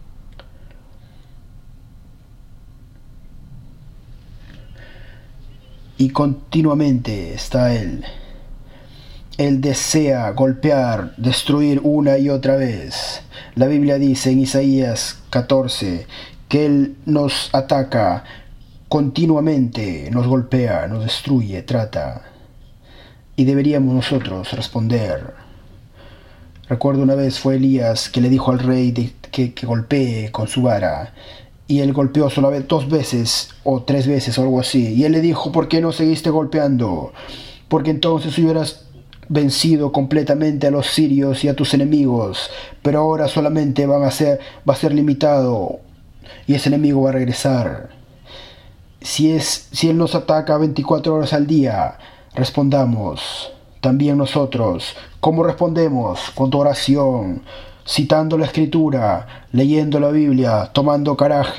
Y continuamente está Él. Él desea golpear, destruir una y otra vez. La Biblia dice en Isaías 14 que Él nos ataca continuamente, nos golpea, nos destruye, trata. Y deberíamos nosotros responder. Recuerdo una vez fue Elías que le dijo al rey que golpee con su vara. Y él golpeó solamente 2 veces o 3 veces o algo así. Y él le dijo: ¿por qué no seguiste golpeando? Porque entonces hubieras vencido completamente a los sirios y a tus enemigos. Pero ahora solamente va a ser limitado. Y ese enemigo va a regresar. Si él nos ataca 24 horas al día, respondamos. También nosotros. ¿Cómo respondemos? Con tu oración, citando la Escritura, leyendo la Biblia, tomando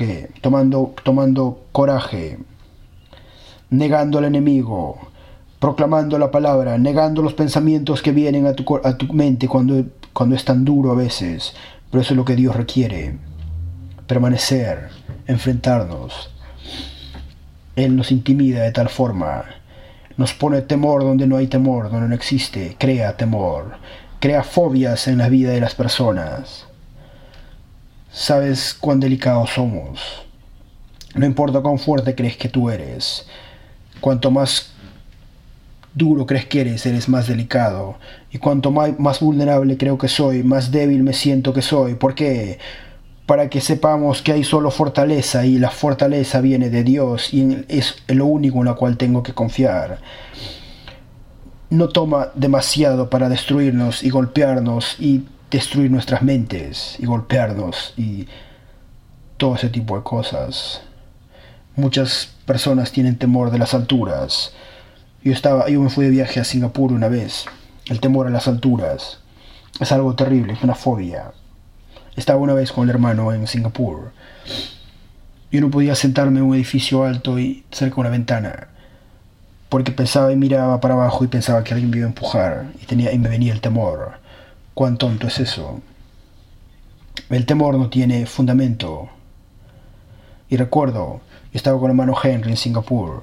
coraje, negando al enemigo, proclamando la palabra, negando los pensamientos que vienen a tu mente cuando es tan duro a veces. Pero eso es lo que Dios requiere: permanecer, enfrentarnos. Él nos intimida de tal forma, nos pone temor donde no hay temor, donde no existe, crea temor. Crea fobias en la vida de las personas. Sabes cuán delicados somos. No importa cuán fuerte crees que tú eres. Cuanto más duro crees que eres más delicado. Y cuanto más vulnerable creo que soy, más débil me siento que soy. ¿Por qué? Para que sepamos que hay solo fortaleza, y la fortaleza viene de Dios, y es lo único en lo cual tengo que confiar. No toma demasiado para destruirnos y golpearnos y destruir nuestras mentes y golpearnos y todo ese tipo de cosas. Muchas personas tienen temor de las alturas. Yo me fui de viaje a Singapur una vez. El temor a las alturas es algo terrible, es una fobia. Estaba una vez con el hermano en Singapur. Yo no podía sentarme en un edificio alto y cerca de una ventana, porque pensaba y miraba para abajo y pensaba que alguien me iba a empujar, y me venía el temor. ¿Cuán tonto es eso? El temor no tiene fundamento. Y recuerdo, yo estaba con el hermano Henry en Singapur,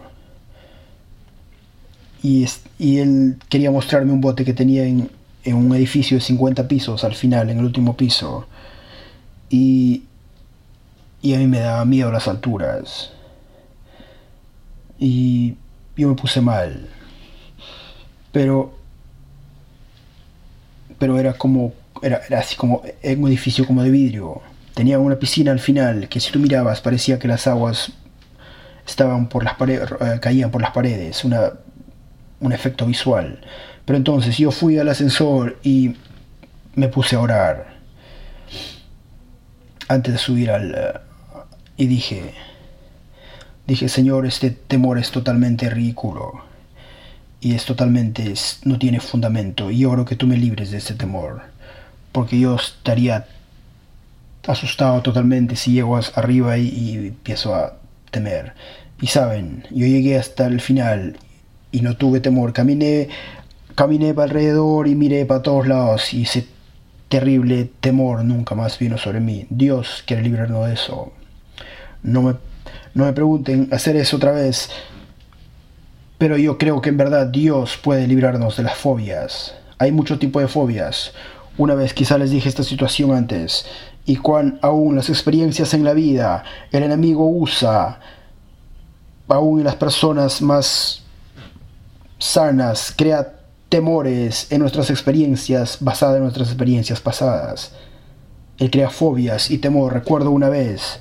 y él quería mostrarme un bote que tenía en un edificio de 50 pisos al final, en el último piso. Y a mí me daba miedo las alturas. y yo me puse mal. Pero era así como un edificio como de vidrio. Tenía una piscina al final que si tú mirabas parecía que las aguas estaban por las paredes, caían por las paredes, un efecto visual. Pero entonces yo fui al ascensor y me puse a orar antes de subir y dije, Señor, este temor es totalmente ridículo y no tiene fundamento, y oro que tú me libres de este temor, porque yo estaría asustado totalmente si llego arriba y empiezo a temer. Y saben, yo llegué hasta el final y no tuve temor. Caminé para alrededor y miré para todos lados, y ese terrible temor nunca más vino sobre mí. Dios quiere librarnos de eso. No me pregunten hacer eso otra vez, pero yo creo que en verdad Dios puede librarnos de las fobias. Hay muchos tipos de fobias. Una vez quizá les dije esta situación antes, y cuán aún las experiencias en la vida, el enemigo usa, aún en las personas más sanas, crea temores en nuestras experiencias, basadas en nuestras experiencias pasadas. Él crea fobias y temor. Recuerdo una vez,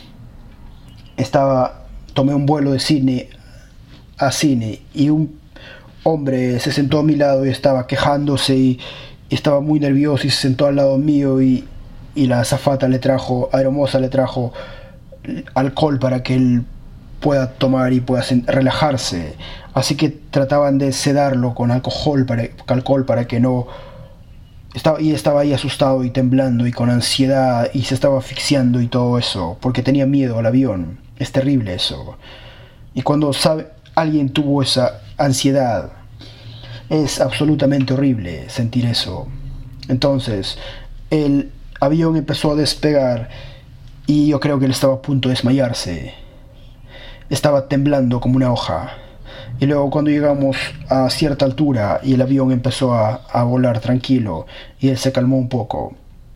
tomé un vuelo de cine a cine, y un hombre se sentó a mi lado y estaba quejándose y estaba muy nervioso, y se sentó al lado mío, y la azafata aeromoza le trajo alcohol para que él pueda tomar y pueda relajarse. Así que trataban de sedarlo con alcohol para que no... Estaba ahí asustado y temblando y con ansiedad, y se estaba asfixiando y todo eso, porque tenía miedo al avión. Es terrible eso. Y cuando alguien tuvo esa ansiedad, es absolutamente horrible sentir eso. Entonces, el avión empezó a despegar y yo creo que él estaba a punto de desmayarse. Estaba temblando como una hoja. Y luego cuando llegamos a cierta altura y el avión empezó a volar tranquilo y él se calmó un poco.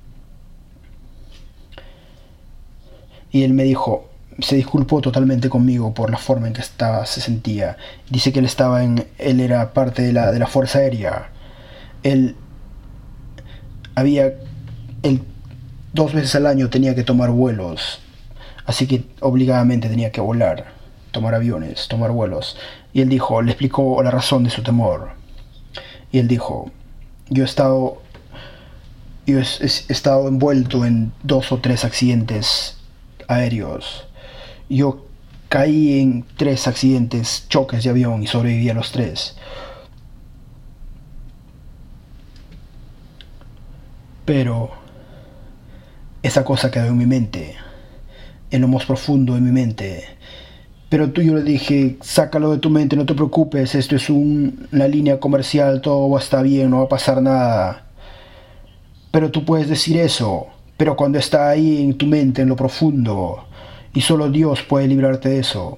Y él se disculpó totalmente conmigo por la forma en que se sentía. Dice que él era parte de la Fuerza Aérea. Él 2 veces al año tenía que tomar vuelos, así que obligadamente tenía que tomar aviones, tomar vuelos. Y él le explicó la razón de su temor. Y él dijo, yo he estado envuelto en 2 o 3 accidentes aéreos. Yo caí en 3 accidentes, choques de avión, y sobreviví a los 3. Pero esa cosa quedó en mi mente, en lo más profundo de mi mente. Pero yo le dije, sácalo de tu mente, no te preocupes, esto es una línea comercial, todo va a estar bien, no va a pasar nada. Pero tú puedes decir eso, pero cuando está ahí en tu mente, en lo profundo, y solo Dios puede librarte de eso.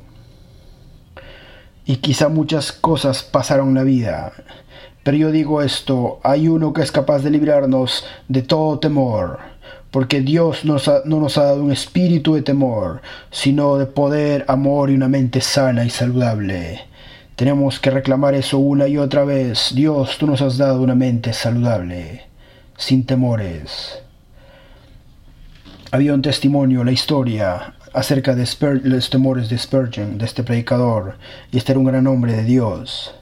Y quizá muchas cosas pasaron en la vida, pero yo digo esto, hay uno que es capaz de librarnos de todo temor, porque Dios no nos ha dado un espíritu de temor, sino de poder, amor y una mente sana y saludable. Tenemos que reclamar eso una y otra vez. Dios, tú nos has dado una mente saludable, sin temores. Había un testimonio, la historia, acerca de los temores de Spurgeon, de este predicador, y este era un gran hombre de Dios.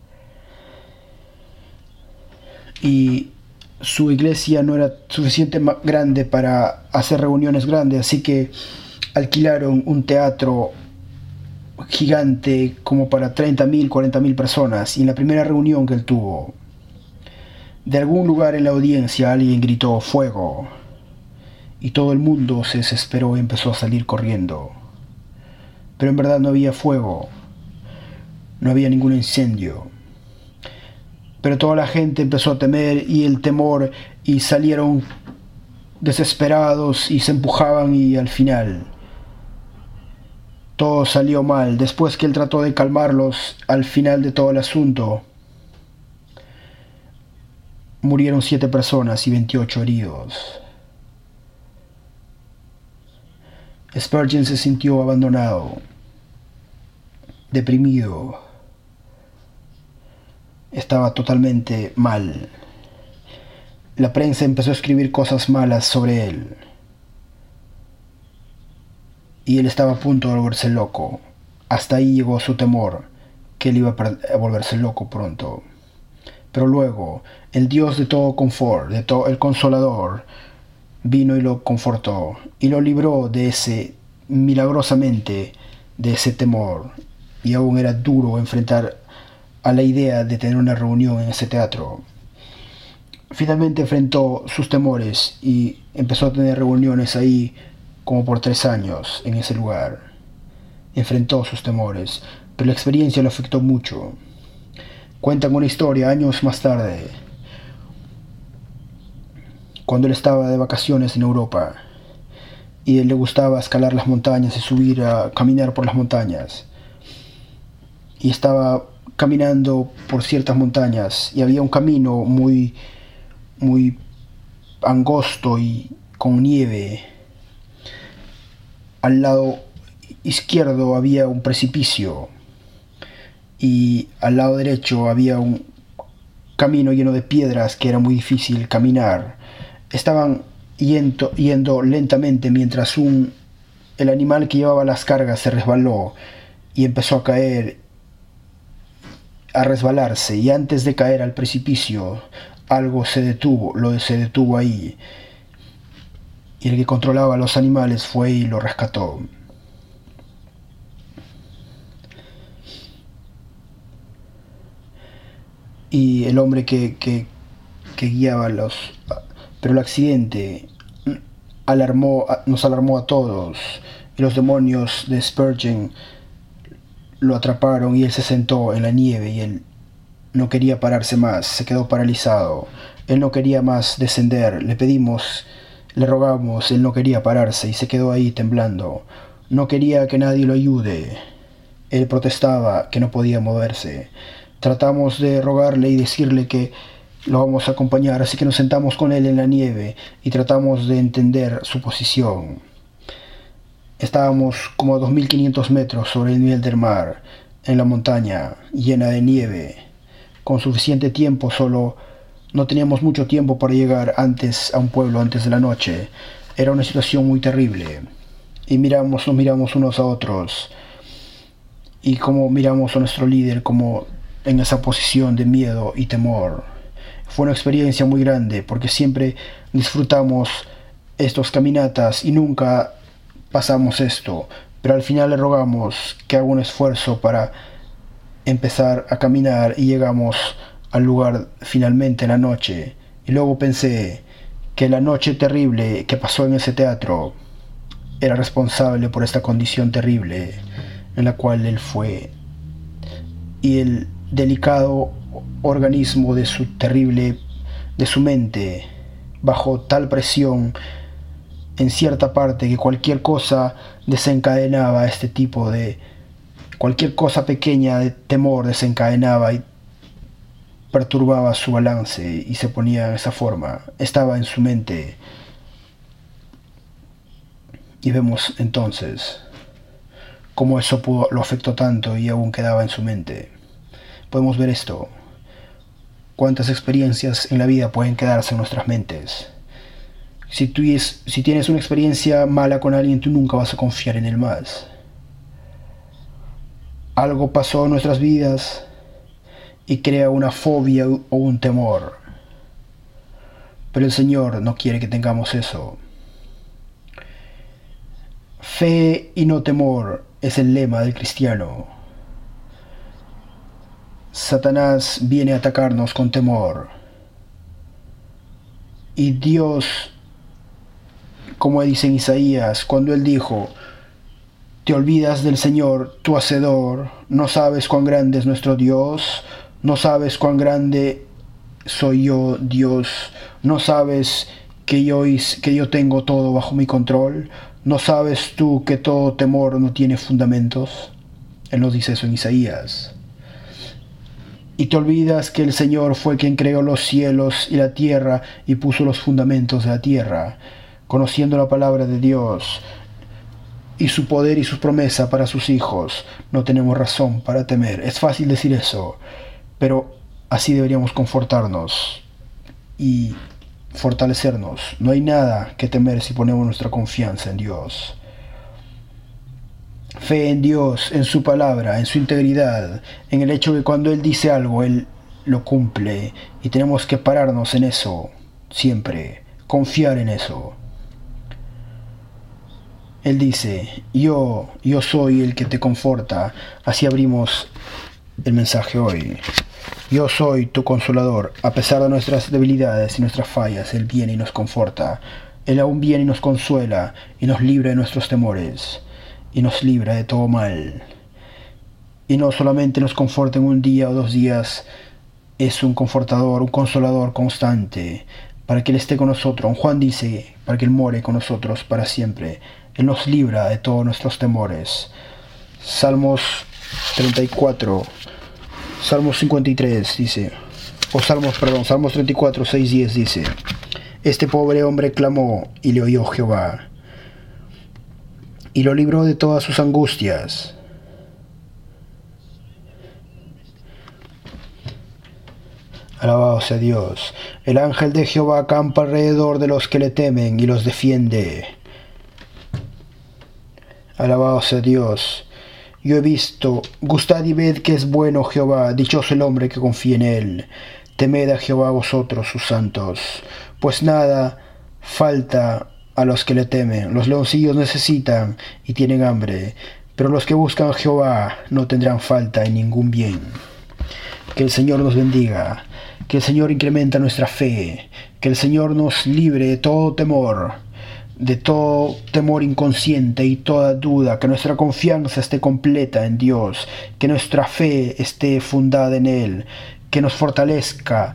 Y su iglesia no era suficientemente grande para hacer reuniones grandes, así que alquilaron un teatro gigante como para 30,000, 40,000 personas. Y en la primera reunión que él tuvo, de algún lugar en la audiencia alguien gritó fuego, y todo el mundo se desesperó y empezó a salir corriendo. Pero en verdad no había fuego, no había ningún incendio. Pero toda la gente empezó a temer, y el temor, y salieron desesperados y se empujaban, y al final todo salió mal. Después que él trató de calmarlos, al final de todo el asunto, murieron 7 personas y 28 heridos. Spurgeon se sintió abandonado. deprimido, estaba totalmente mal. La prensa empezó a escribir cosas malas sobre él y él estaba a punto de volverse loco. Hasta ahí llegó su temor, que él iba a volverse loco pronto. Pero luego, el Dios de todo confort, de todo el Consolador, vino y lo confortó y lo libró de ese, milagrosamente, de ese temor. Y aún era duro enfrentar a la idea de tener una reunión en ese teatro. Finalmente enfrentó sus temores y empezó a tener reuniones ahí como por 3 años en ese lugar. Enfrentó sus temores, pero la experiencia lo afectó mucho. Cuentan una historia años más tarde, cuando él estaba de vacaciones en Europa y a él le gustaba escalar las montañas y subir a caminar por las montañas. Y estaba caminando por ciertas montañas y había un camino muy angosto y con nieve. Al lado izquierdo había un precipicio y al lado derecho había un camino lleno de piedras que era muy difícil caminar. Estaban yendo lentamente mientras el animal que llevaba las cargas se resbaló y empezó a caer, a resbalarse, y antes de caer al precipicio algo se detuvo ahí, y el que controlaba a los animales fue y lo rescató. Y el hombre que guiaba pero el accidente nos alarmó a todos, y los demonios de Spurgeon lo atraparon y él se sentó en la nieve y él no quería pararse más, se quedó paralizado. Él no quería más descender, le rogamos, él no quería pararse y se quedó ahí temblando. No quería que nadie lo ayude. Él protestaba que no podía moverse. Tratamos de rogarle y decirle que lo vamos a acompañar, así que nos sentamos con él en la nieve y tratamos de entender su posición. Estábamos como a 2500 metros sobre el nivel del mar, en la montaña, llena de nieve, con suficiente tiempo, solo no teníamos mucho tiempo para llegar a un pueblo antes de la noche. Era una situación muy terrible. Y nos miramos unos a otros, y como miramos a nuestro líder como en esa posición de miedo y temor. Fue una experiencia muy grande porque siempre disfrutamos estas caminatas y nunca pasamos esto, pero al final le rogamos que haga un esfuerzo para empezar a caminar y llegamos al lugar finalmente en la noche. Y luego pensé que la noche terrible que pasó en ese teatro era responsable por esta condición terrible en la cual él fue, y el delicado organismo de su mente bajo tal presión en cierta parte que cualquier cosa desencadenaba cualquier cosa pequeña de temor desencadenaba y perturbaba su balance y se ponía en esa forma. Estaba en su mente. Y vemos entonces cómo eso lo afectó tanto y aún quedaba en su mente. Podemos ver esto. Cuántas experiencias en la vida pueden quedarse en nuestras mentes. Si tienes una experiencia mala con alguien, tú nunca vas a confiar en él más. Algo pasó en nuestras vidas y crea una fobia o un temor. Pero el Señor no quiere que tengamos eso. Fe y no temor es el lema del cristiano. Satanás viene a atacarnos con temor. Y Dios, como dice en Isaías, cuando Él dijo: te olvidas del Señor, tu Hacedor, no sabes cuán grande es nuestro Dios, no sabes cuán grande soy yo, Dios, no sabes que yo tengo todo bajo mi control, no sabes tú que todo temor no tiene fundamentos. Él nos dice eso en Isaías. Y te olvidas que el Señor fue quien creó los cielos y la tierra y puso los fundamentos de la tierra, conociendo la palabra de Dios. y su poder y su promesa para sus hijos, no tenemos razón para temer. Es fácil decir eso, pero así deberíamos confortarnos y fortalecernos. No hay nada que temer si ponemos nuestra confianza en Dios. Fe en Dios, en su palabra, en su integridad, en el hecho que cuando Él dice algo, Él lo cumple, y tenemos que pararnos en eso siempre, confiar en eso. Él dice, yo soy el que te conforta. Así abrimos el mensaje hoy. Yo soy tu consolador. A pesar de nuestras debilidades y nuestras fallas, Él viene y nos conforta. Él aún viene y nos consuela y nos libra de nuestros temores y nos libra de todo mal. Y no solamente nos conforta en un día o 2 días, es un confortador, un consolador constante, para que Él esté con nosotros. Juan dice, para que Él more con nosotros para siempre. Él nos libra de todos nuestros temores. Salmos 34, Salmos 53 dice, Salmos 34, 6, 10 dice, este pobre hombre clamó y le oyó Jehová, y lo libró de todas sus angustias. Alabado sea Dios. El ángel de Jehová acampa alrededor de los que le temen y los defiende. Alabado sea Dios. Yo he visto, gustad y ved que es bueno Jehová, dichoso el hombre que confía en él. Temed a Jehová vosotros sus santos, pues nada falta a los que le temen. Los leoncillos necesitan y tienen hambre, pero los que buscan a Jehová no tendrán falta en ningún bien. Que el Señor nos bendiga, que el Señor incrementa nuestra fe, que el Señor nos libre de todo temor inconsciente y toda duda, que nuestra confianza esté completa en Dios, que nuestra fe esté fundada en Él, que nos fortalezca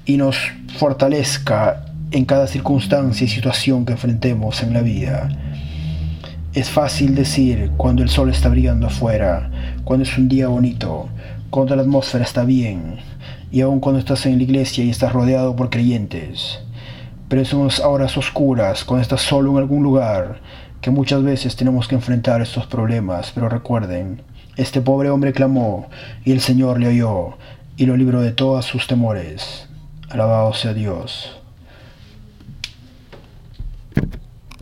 en cada circunstancia y situación que enfrentemos en la vida. Es fácil decir cuando el sol está brillando afuera, cuando es un día bonito, cuando la atmósfera está bien, y aun cuando estás en la iglesia y estás rodeado por creyentes. Pero son las horas oscuras, cuando estás solo en algún lugar, que muchas veces tenemos que enfrentar estos problemas. Pero recuerden, este pobre hombre clamó, y el Señor le oyó, y lo libró de todos sus temores. Alabado sea Dios.